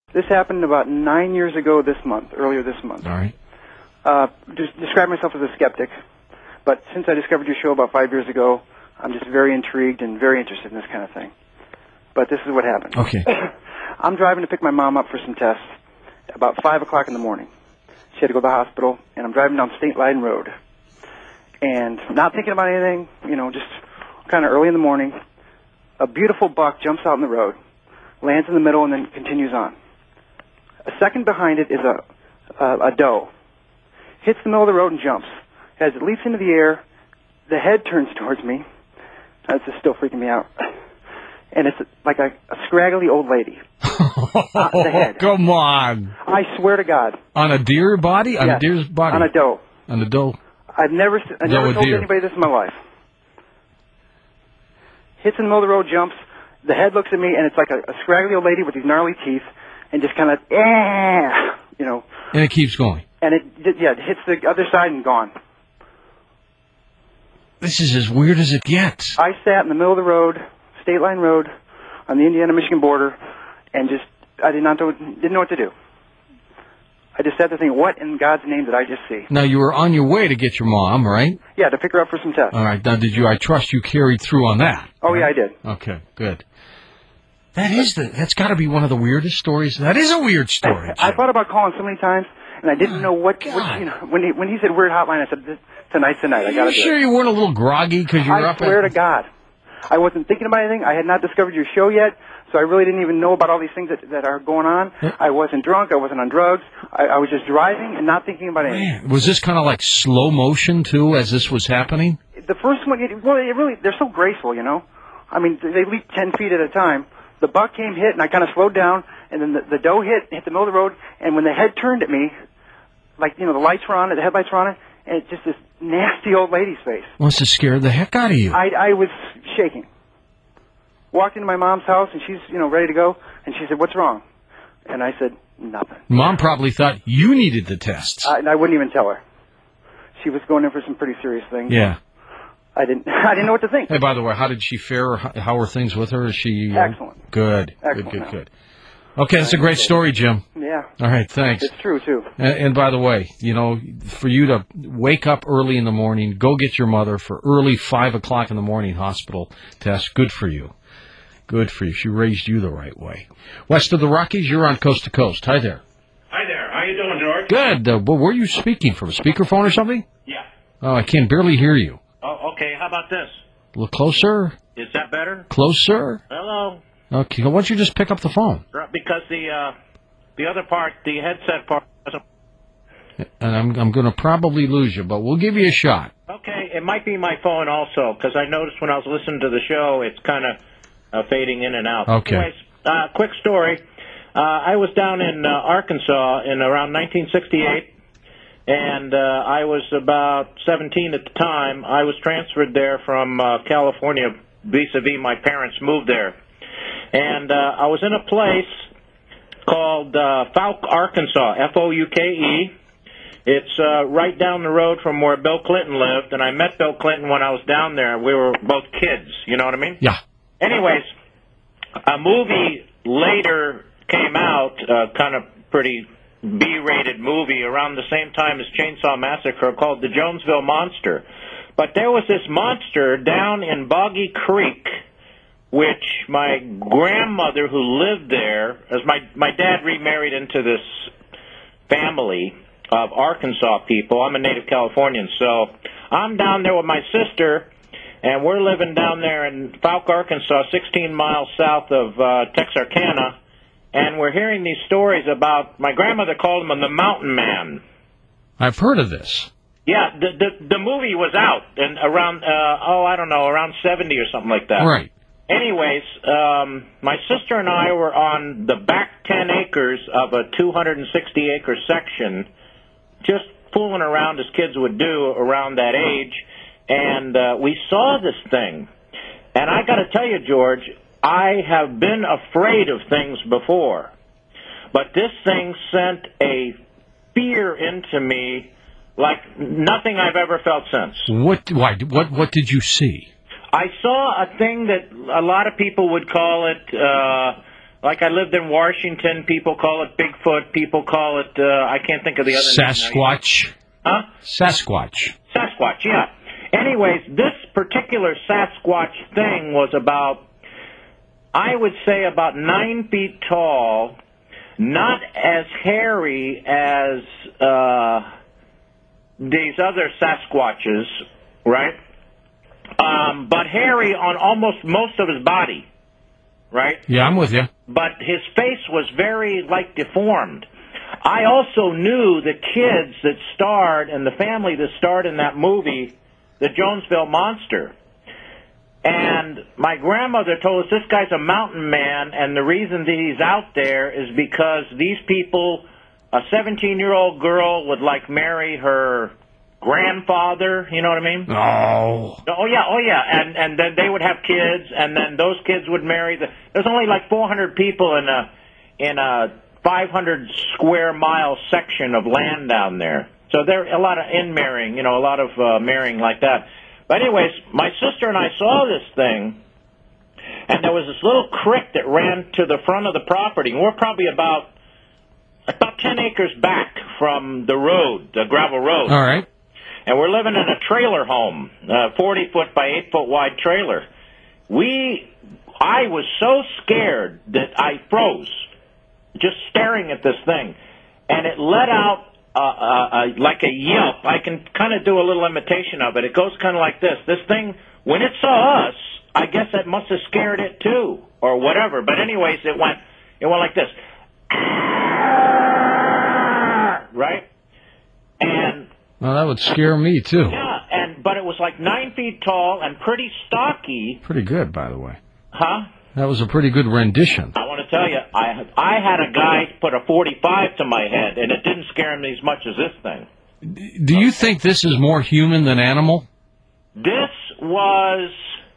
This happened about 9 years ago earlier this month. All right. Describe myself as a skeptic, but since I discovered your show about 5 years ago, I'm just very intrigued and very interested in this kind of thing. But this is what happened. Okay. I'm driving to pick my mom up for some tests about 5 o'clock in the morning. She had to go to the hospital, and I'm driving down State Line Road. And not thinking about anything, just kind of early in the morning, a beautiful buck jumps out in the road, lands in the middle, and then continues on. A second behind it is a doe. Hits the middle of the road and jumps. As it leaps into the air, the head turns towards me. This is still freaking me out. And it's like a scraggly old lady. The head. Come on. I swear to God. On a deer body? On Yes, a deer's body? on a doe. On a doe? I've never told anybody this in my life. Hits in the middle of the road, jumps. The head looks at me, and it's like a scraggly old lady with these gnarly teeth, and just kind of, And it keeps going. And it hits the other side and gone. This is as weird as it gets. I sat in the middle of the road, State Line Road, on the Indiana-Michigan border, and I didn't know what to do. I just sat there thinking, what in God's name did I just see? Now, you were on your way to get your mom, right? Yeah, to pick her up for some tests. All right. Now, I trust you carried through on that. Oh, right? yeah, I did. Okay, good. That's got to be one of the weirdest stories. That is a weird story. I thought about calling so many times, and I didn't know what when he said weird hotline, I said, tonight's the night. I got to do it. Sure you weren't a little groggy because you were up? I swear to God. I wasn't thinking about anything. I had not discovered your show yet, so I really didn't even know about all these things that are going on. I wasn't drunk. I wasn't on drugs. I was just driving and not thinking about anything. Man, was this kind of like slow motion, too, as this was happening? The first one, they're so graceful, I mean, they leap 10 feet at a time. The buck came, hit, and I kind of slowed down, and then the doe hit the middle of the road, and when the head turned at me, the lights were on it, the headlights were on it, and it's just this nasty old lady's face. Must have scared the heck out of you. I was shaking. Walked into my mom's house, and she's, ready to go, and she said, "What's wrong?" And I said, "Nothing." Mom probably thought you needed the tests. I wouldn't even tell her. She was going in for some pretty serious things. Yeah. I didn't know what to think. Hey, by the way, how did she fare? How are things with her? Is she... Excellent. Good. Excellent. Good. Okay, that's a great story, Jim. Yeah. All right, thanks. It's true, too. And by the way, for you to wake up early in the morning, go get your mother for early 5 o'clock in the morning hospital test, good for you. Good for you. She raised you the right way. West of the Rockies, you're on Coast to Coast. Hi there. Hi there. How you doing, George? Good. Where are you speaking from? A speakerphone or something? Yeah. Oh, I can barely hear you. Oh, okay. How about this? A little closer? Is that better? Closer? Hello. Okay. Why don't you just pick up the phone? Because the other part, the headset part, doesn't... And I'm going to probably lose you, but we'll give you a shot. Okay. It might be my phone also, because I noticed when I was listening to the show, it's kind of fading in and out. Okay. Anyways, quick story. I was down in Arkansas in around 1968, and I was about 17 at the time. I was transferred there from California vis-a-vis my parents moved there. And I was in a place called Fouke, Arkansas, F-O-U-K-E. It's right down the road from where Bill Clinton lived, and I met Bill Clinton when I was down there. We were both kids, you know what I mean? Yeah. Anyways, a movie later came out, kind of pretty B-rated movie around the same time as Chainsaw Massacre called The Jonesville Monster. But there was this monster down in Boggy Creek, which my grandmother who lived there, as my dad remarried into this family of Arkansas people. I'm a native Californian, so I'm down there with my sister, and we're living down there in Fouke, Arkansas, 16 miles south of Texarkana, and we're hearing these stories about, my grandmother called him the Mountain Man. I've heard of this. Yeah, the movie was out and around, around 70 or something like that. Right. Anyways, my sister and I were on the back 10 acres of a 260-acre section, just fooling around as kids would do around that age, and we saw this thing. And I got to tell you, George, I have been afraid of things before, but this thing sent a fear into me like nothing I've ever felt since. What did you see? I saw a thing that a lot of people would call it Like I lived in Washington, people call it Bigfoot, people call it, I can't think of the other name. Sasquatch. Huh? Sasquatch. Sasquatch, yeah. Anyways, this particular Sasquatch thing was about, I would say about 9 feet tall, not as hairy as these other Sasquatches, right? But hairy on almost most of his body, right? Yeah, I'm with you. But his face was very, deformed. I also knew the kids that starred and the family that starred in that movie, The Jonesville Monster. And my grandmother told us this guy's a mountain man, and the reason that he's out there is because these people, a 17-year-old girl would, marry her grandfather, you know what I mean? Oh. Oh yeah, and then they would have kids, and then those kids would marry there's only 400 people in a 500 square mile section of land down there. So there a lot of in-marrying, a lot of marrying like that. But anyways, my sister and I saw this thing, and there was this little creek that ran to the front of the property, and we're probably about 10 acres back from the road, the gravel road. All right. And we're living in a trailer home, 40-foot by 8-foot wide trailer. I was so scared that I froze, just staring at this thing. And it let out like a yelp. I can kind of do a little imitation of it. It goes kind of like this. This thing, when it saw us, I guess it must have scared it too, or whatever. But anyways, it went like this. Right? And... Well, that would scare me, too. Yeah, but it was 9 feet tall and pretty stocky. Pretty good, by the way. Huh? That was a pretty good rendition. I want to tell you, I had a guy put a 45 to my head, and it didn't scare me as much as this thing. Do you think this is more human than animal? This was...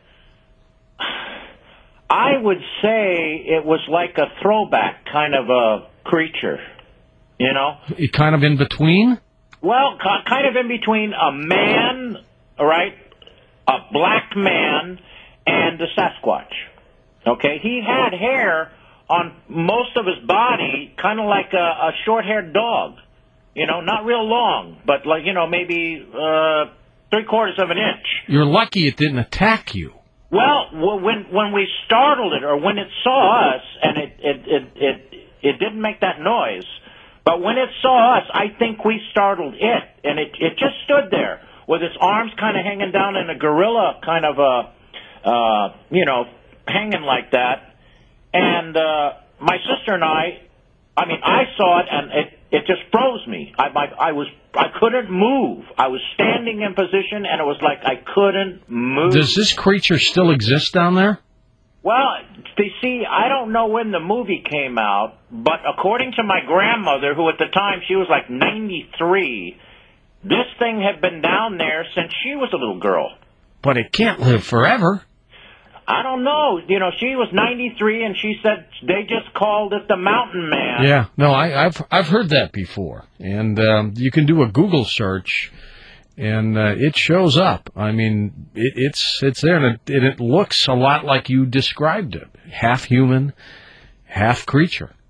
I would say it was like a throwback kind of a creature, Kind of in between? Well, kind of in between a man, right, a black man, and the Sasquatch. Okay, he had hair on most of his body, kind of like a short-haired dog. Not real long, but maybe 3/4 of an inch. You're lucky it didn't attack you. Well, when we startled it, or when it saw us, and it didn't make that noise. But when it saw us, I think we startled it, and it just stood there with its arms kind of hanging down in a gorilla kind of hanging like that. And my sister and I saw it, and it just froze me. I couldn't move. I was standing in position, and it was like I couldn't move. Does this creature still exist down there? Well, you see, I don't know when the movie came out, but according to my grandmother, who at the time, she was 93, this thing had been down there since she was a little girl. But it can't live forever. I don't know. She was 93, and she said they just called it the Mountain Man. Yeah, no, I've heard that before. And you can do a Google search, and it shows up. I mean, it's there, and it looks a lot like you described it. Half human, half creature.